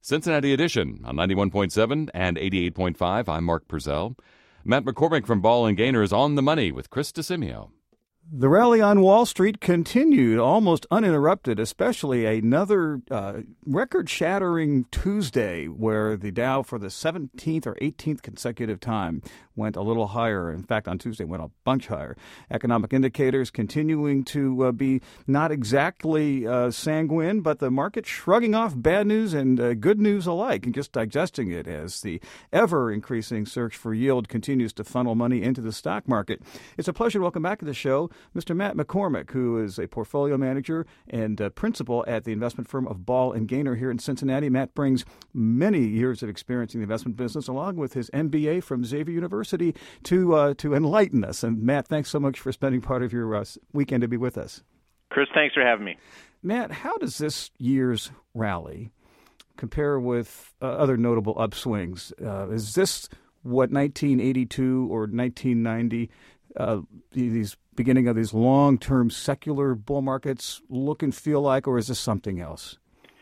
Cincinnati Edition on 91.7 and 88.5. I'm Mark Purcell. Matt McCormick from Ball & Gainer is on the money with Chris DeSimio. The rally on Wall Street continued almost uninterrupted, especially another record-shattering Tuesday where the Dow for the 17th or 18th consecutive time went a little higher. In fact, on Tuesday went a bunch higher. Economic indicators continuing to be not exactly sanguine, but the market shrugging off bad news and good news alike and just digesting it as the ever-increasing search for yield continues to funnel money into the stock market. It's a pleasure to welcome back to the show Mr. Matt McCormick, who is a portfolio manager and principal at the investment firm of Ball & Gainer here in Cincinnati. Matt brings many years of experience in the investment business, along with his MBA from Xavier University, to enlighten us. And Matt, thanks so much for spending part of your weekend to be with us. Chris, thanks for having me. Matt, how does this year's rally compare with other notable upswings? Is this what 1982 or 1990, these beginning of these long-term secular bull markets look and feel like, or is this something else?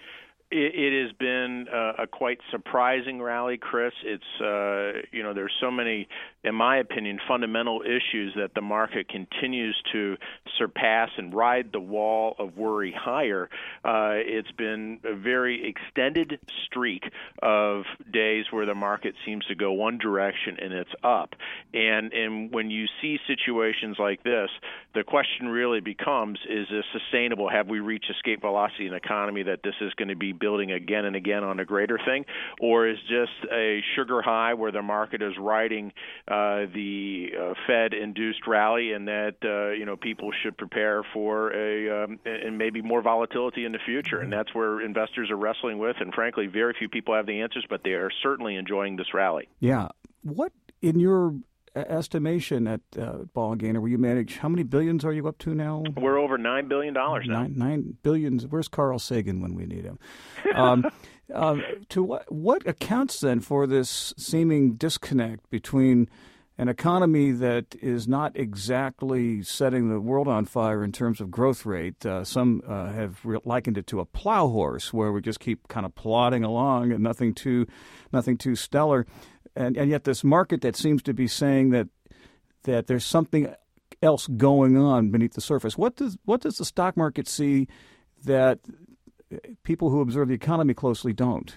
It has been a quite surprising rally, Chris. It's, there's so many, in my opinion, fundamental issues that the market continues to surpass and ride the wall of worry higher. It's been a very extended streak of days where the market seems to go one direction and it's up. And when you see situations like this, the question really becomes, is this sustainable? Have we reached escape velocity in the economy that this is going to be building again and again on a greater thing, or is just a sugar high where the market is riding the Fed-induced rally, and that people should prepare for and maybe more volatility in the future, and that's where investors are wrestling with. And frankly, very few people have the answers, but they are certainly enjoying this rally. Yeah, what in your estimation at Ball & Gainer, where you manage, how many billions are you up to now? We're over $9 billion now. $9 billion. Where's Carl Sagan when we need him? To what accounts then for this seeming disconnect between an economy that is not exactly setting the world on fire in terms of growth rate? Some have likened it to a plow horse, where we just keep kind of plodding along and nothing too stellar. And yet this market that seems to be saying that there's something else going on beneath the surface. What does the stock market see that people who observe the economy closely don't?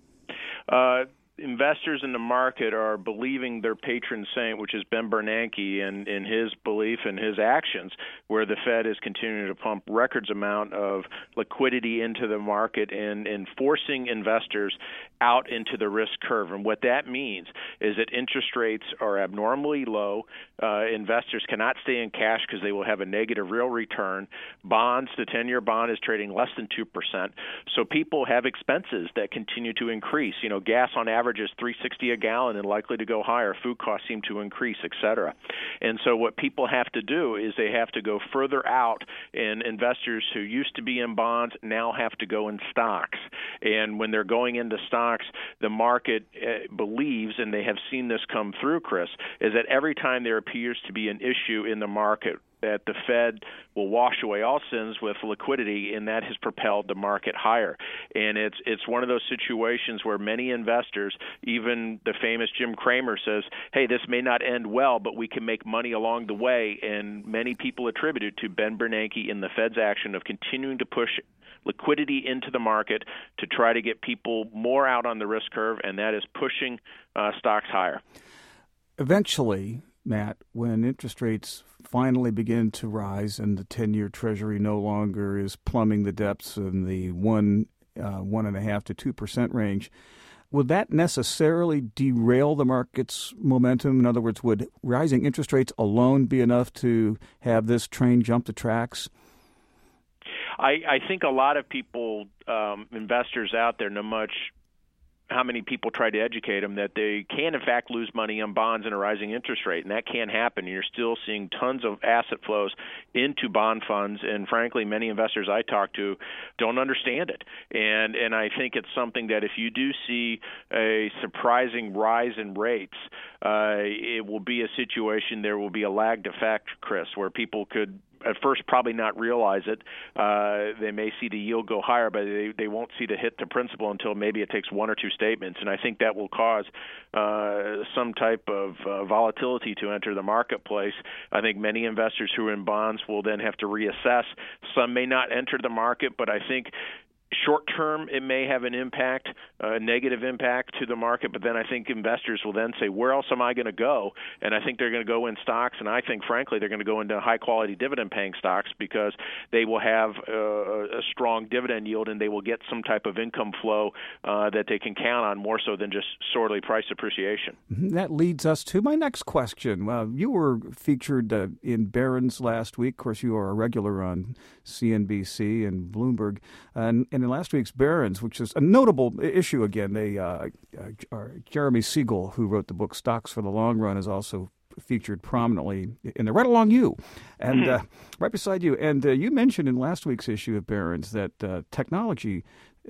Investors in the market are believing their patron saint, which is Ben Bernanke, and in his belief and his actions, where the Fed is continuing to pump records amount of liquidity into the market and forcing investors out into the risk curve. And what that means is that interest rates are abnormally low. Investors cannot stay in cash because they will have a negative real return. Bonds, the 10-year bond is trading less than 2%. So people have expenses that continue to increase. Gas on average is $3.60 a gallon and likely to go higher. Food costs seem to increase, et cetera. And so what people have to do is they have to go further out, and investors who used to be in bonds now have to go in stocks. And when they're going into stocks, the market believes, and they have seen this come through, Chris, is that every time there appears to be an issue in the market, that the Fed will wash away all sins with liquidity, and that has propelled the market higher. And it's one of those situations where many investors, even the famous Jim Cramer, says, hey, this may not end well, but we can make money along the way. And many people attribute it to Ben Bernanke and the Fed's action of continuing to push liquidity into the market to try to get people more out on the risk curve, and that is pushing stocks higher. Eventually, Matt, when interest rates finally begin to rise and the 10-year Treasury no longer is plumbing the depths in the 1.5% to 2% range, would that necessarily derail the market's momentum? In other words, would rising interest rates alone be enough to have this train jump the tracks? I think a lot of people, investors out there, know much how many people try to educate them that they can, in fact, lose money on bonds in a rising interest rate, and that can't happen. You're still seeing tons of asset flows into bond funds, and frankly, many investors I talk to don't understand it. And I think it's something that if you do see a surprising rise in rates, it will be a situation, there will be a lagged effect, Chris, where people could at first probably not realize it. They may see the yield go higher, but they won't see the hit to principal until maybe it takes one or two statements. And I think that will cause some type of volatility to enter the marketplace. I think many investors who are in bonds will then have to reassess. Some may not enter the market, but I think short term, it may have an impact, a negative impact to the market, but then I think investors will then say, where else am I going to go? And I think they're going to go in stocks, and I think, frankly, they're going to go into high-quality dividend-paying stocks because they will have a strong dividend yield and they will get some type of income flow that they can count on more so than just sorely price appreciation. That leads us to my next question. You were featured in Barron's last week. Of course, you are a regular on CNBC and Bloomberg. And in last week's Barron's, which is a notable issue again, Jeremy Siegel, who wrote the book Stocks for the Long Run, is also featured prominently in the Right Along You, and right beside you. And you mentioned in last week's issue of Barron's that the technology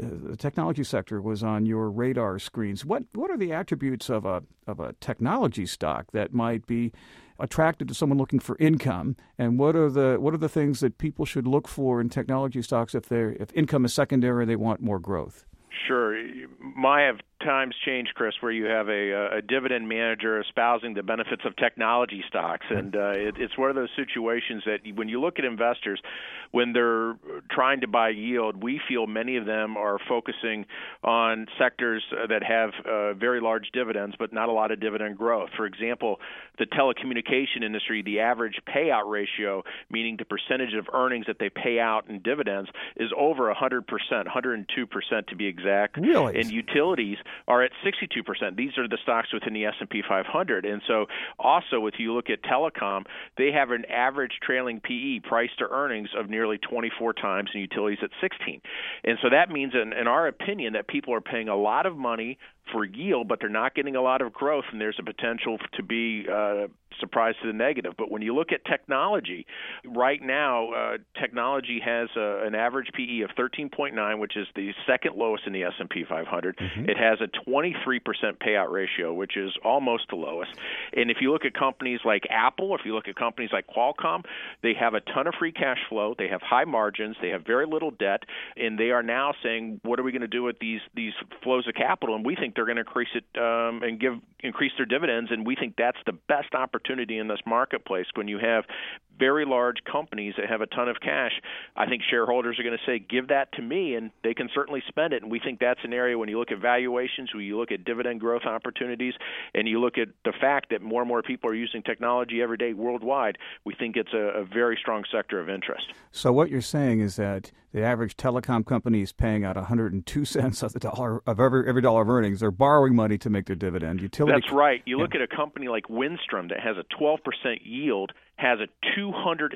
sector was on your radar screens. What are the attributes of a technology stock that might be attracted to someone looking for income, and what are the things that people should look for in technology stocks if income is secondary, they want more growth? Sure. My times change, Chris, where you have a dividend manager espousing the benefits of technology stocks. And it's one of those situations that when you look at investors, when they're trying to buy yield, we feel many of them are focusing on sectors that have very large dividends, but not a lot of dividend growth. For example, the telecommunication industry, the average payout ratio, meaning the percentage of earnings that they pay out in dividends, is over 100%, 102% to be exact. Really? And utilities are at 62%. These are the stocks within the S&P 500. And so also, if you look at telecom, they have an average trailing PE, price to earnings, of nearly 24 times, and utilities at 16. And so that means, in our opinion, that people are paying a lot of money for yield, but they're not getting a lot of growth, and there's a potential to be surprised to the negative. But when you look at technology, right now, technology has an average PE of 13.9, which is the second lowest in the S&P 500. Mm-hmm. It has a 23% payout ratio, which is almost the lowest. And if you look at companies like Apple, if you look at companies like Qualcomm, they have a ton of free cash flow, they have high margins, they have very little debt, and they are now saying, what are we going to do with these flows of capital? And we think they're going to increase it and increase their dividends, and we think that's the best opportunity in this marketplace. When you have very large companies that have a ton of cash, I think shareholders are going to say, give that to me, and they can certainly spend it. And we think that's an area, when you look at valuations, when you look at dividend growth opportunities, and you look at the fact that more and more people are using technology every day worldwide, we think it's a very strong sector of interest. So what you're saying is that the average telecom company is paying out 102 cents of the dollar of every dollar of earnings. They're borrowing money to make their dividend. That's right. You look at a company like Windstream that has a 12% yield, has a 222%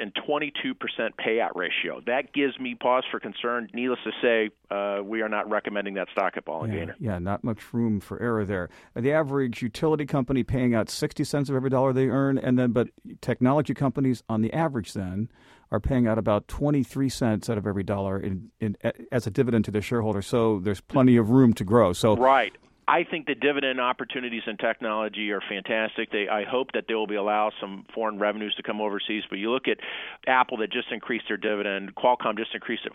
payout ratio. That gives me pause for concern. Needless to say, we are not recommending that stock at Ball & Gainer. Yeah, not much room for error there. The average utility company paying out 60 cents of every dollar they earn, but technology companies on the average then are paying out about 23 cents out of every dollar as a dividend to their shareholders. So there's plenty of room to grow. Right. I think the dividend opportunities in technology are fantastic. I hope that there will be allow some foreign revenues to come overseas. But you look at Apple that just increased their dividend. Qualcomm just increased it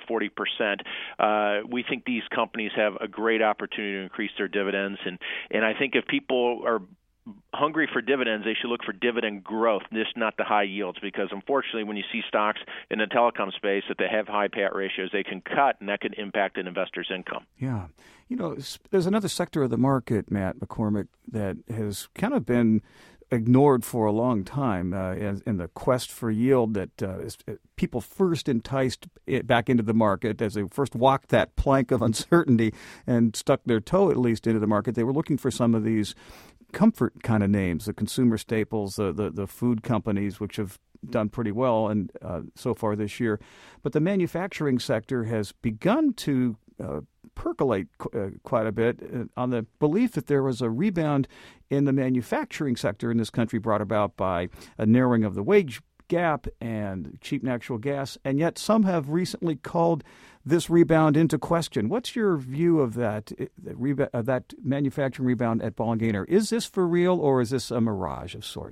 40%. We think these companies have a great opportunity to increase their dividends. And I think if people are hungry for dividends, they should look for dividend growth, just not the high yields, because unfortunately when you see stocks in the telecom space that they have high payout ratios, they can cut, and that could impact an investor's income. Yeah. There's another sector of the market, Matt McCormick, that has kind of been ignored for a long time in the quest for yield that people first enticed back into the market as they first walked that plank of uncertainty and stuck their toe at least into the market. They were looking for some of these comfort kind of names, the consumer staples, the food companies, which have done pretty well and so far this year. But the manufacturing sector has begun to percolate quite a bit on the belief that there was a rebound in the manufacturing sector in this country brought about by a narrowing of the wage gap and cheap natural gas, and yet some have recently called this rebound into question. What's your view of that manufacturing rebound at Ball & Gainer? Is this for real, or is this a mirage of sorts?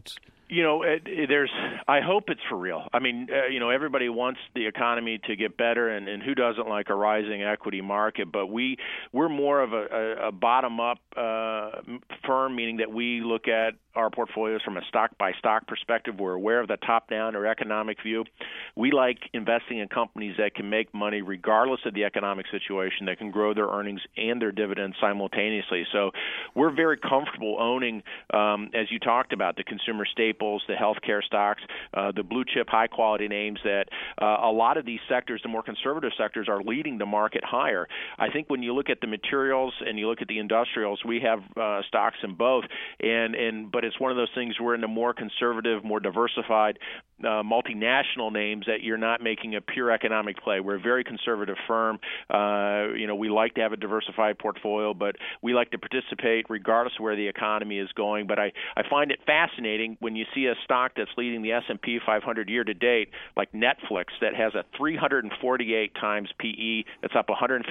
I hope it's for real. I mean, everybody wants the economy to get better, and who doesn't like a rising equity market? But we're more of a bottom-up firm, meaning that we look at our portfolios from a stock-by-stock perspective. We're aware of the top-down or economic view. We like investing in companies that can make money regardless of the economic situation, that can grow their earnings and their dividends simultaneously. So we're very comfortable owning, as you talked about, the consumer staples, the healthcare stocks, the blue-chip high-quality names that a lot of these sectors, the more conservative sectors, are leading the market higher. I think when you look at the materials and you look at the industrials, we have stocks in both, but it's one of those things we're in the more conservative, more diversified, multinational names that you're not making a pure economic play. We're a very conservative firm. We like to have a diversified portfolio, but we like to participate regardless of where the economy is going. But I find it fascinating when you see a stock that's leading the S&P 500 year to date, like Netflix, that has a 348 times PE. It's up 156%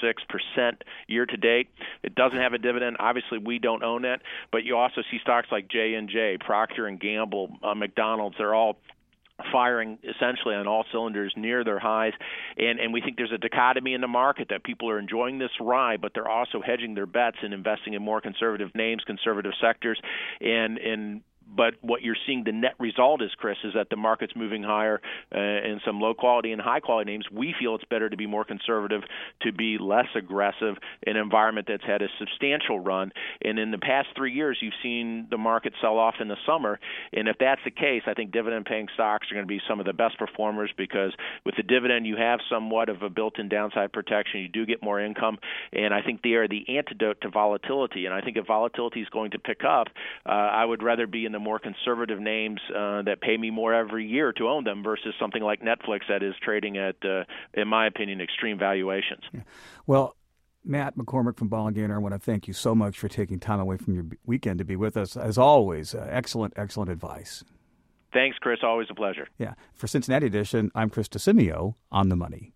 year to date. It doesn't have a dividend. Obviously, we don't own that. But you also see stocks like J&J, Procter & Gamble, McDonald's. They're all firing essentially on all cylinders near their highs, and we think there's a dichotomy in the market that people are enjoying this ride, but they're also hedging their bets and investing in more conservative names, conservative sectors, But what you're seeing, the net result is, Chris, is that the market's moving higher in some low-quality and high-quality names. We feel it's better to be more conservative, to be less aggressive in an environment that's had a substantial run. And in the past 3 years, you've seen the market sell off in the summer. And if that's the case, I think dividend-paying stocks are going to be some of the best performers because with the dividend, you have somewhat of a built-in downside protection. You do get more income. And I think they are the antidote to volatility. And I think if volatility is going to pick up, I would rather be in the more conservative names that pay me more every year to own them versus something like Netflix that is trading at, in my opinion, extreme valuations. Yeah. Well, Matt McCormick from Ball & Gaynor, I want to thank you so much for taking time away from your weekend to be with us. As always, excellent advice. Thanks, Chris. Always a pleasure. Yeah. For Cincinnati Edition, I'm Chris DeCimio on The Money.